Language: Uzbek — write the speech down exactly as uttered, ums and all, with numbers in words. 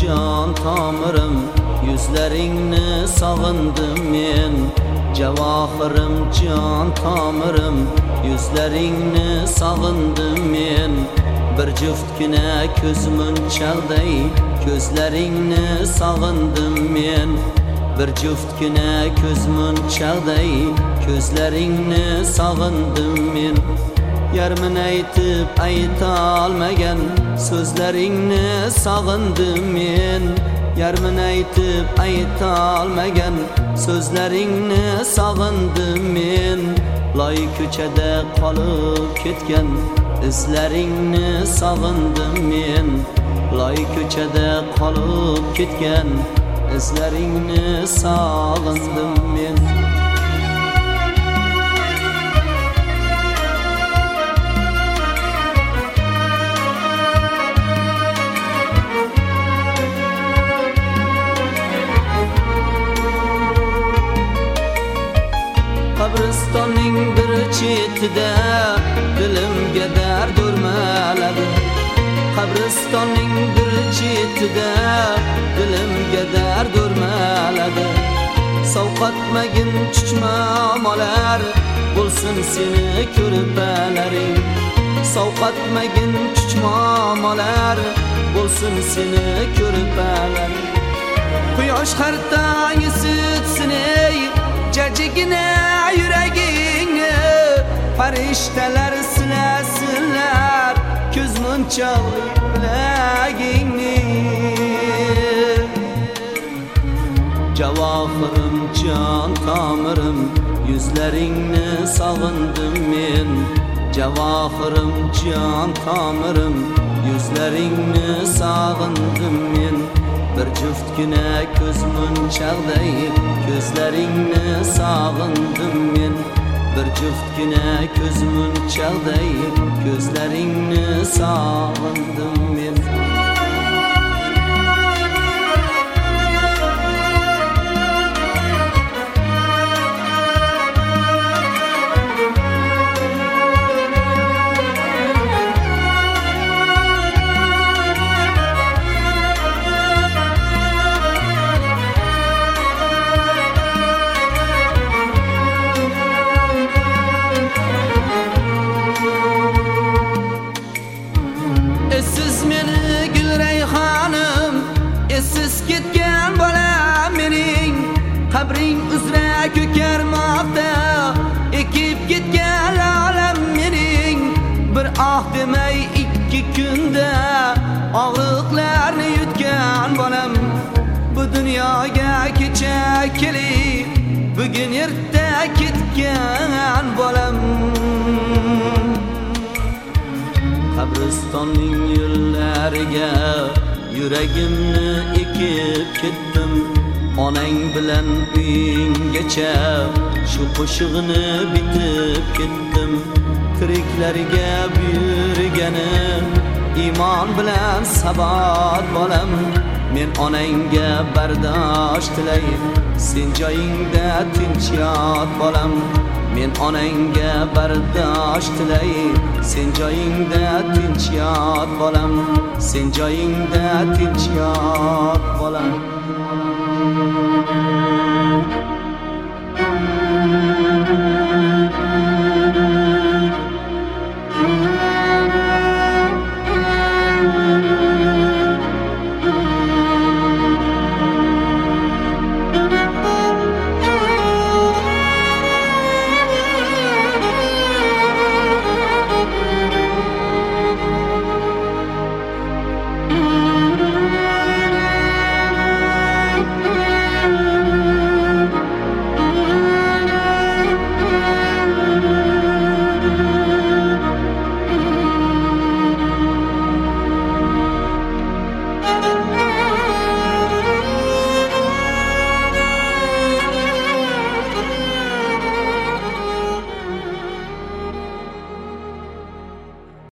can tomirim, yuzlaringni sog'indim men. Javohirim can tomirim, yuzlaringni sog'indim men. Bir juftgina ko'z munchoqday ko'zlaringni sog'indim men. Bir juftgina ko'z munchoqday ko'zlaringni sog'indim men. Yarmin aytib ayta olmagan so'zlaringni sog'indim men. Yarmin aytib ayta olmagan so'zlaringni sog'indim men. Loy ko'chada qolib ketgan izlaringni sog'indim men. Loy ko'chada qolib ketgan izlaringni sog'indim men. Qabristonning bir chetida dilimga dard o'rmaladi. Qabristonning bir chetida dilimga dard o'rmaladi. Sovqatmagin chuchmomalar bo'lsin seni ko'rpalaring. Sovqatmagin chuchmomalar bo'lsin seni ko'rpalaring. Quyosh har tong isitsin ey jajigina yuragingni. Farishtalar silasinlar ko'z munchoqli bilagingni. Javohirim can tomirim, yuzlaringni sog'indim men. Javohirim can tomirim, yuzlaringni sog'indim men. Bir juftgina ko'z munchoqday ko'zlaringni sog'indim men. Bir juftgina ko'z munchoqday ko'zlaringni sog'indim men. Siz meni gul rayhonim, esiz ketgan bolam mening. Qabring uzra ko'karmoqda ekib ketgan lolam mening. Bir ah demay ikki kunda og'riqlarni yutgan bolam. Bu dunyoga kecha kelib bugun erta ketgan bolam. Qabristonning yo'llariga yuragimni ekib ketdim. Onang bilan uyinggacha shu qo'shig'ini bitib ketdim. Tiriklarga buyurganim iymon bilan sabot bolam. Men onangga bardosh tilay, sen joyingda tinch yot bolam. Men onangga bardosh tilay, sen joyingda tinch yot bolam. Sen joyingda tinch yot bolam.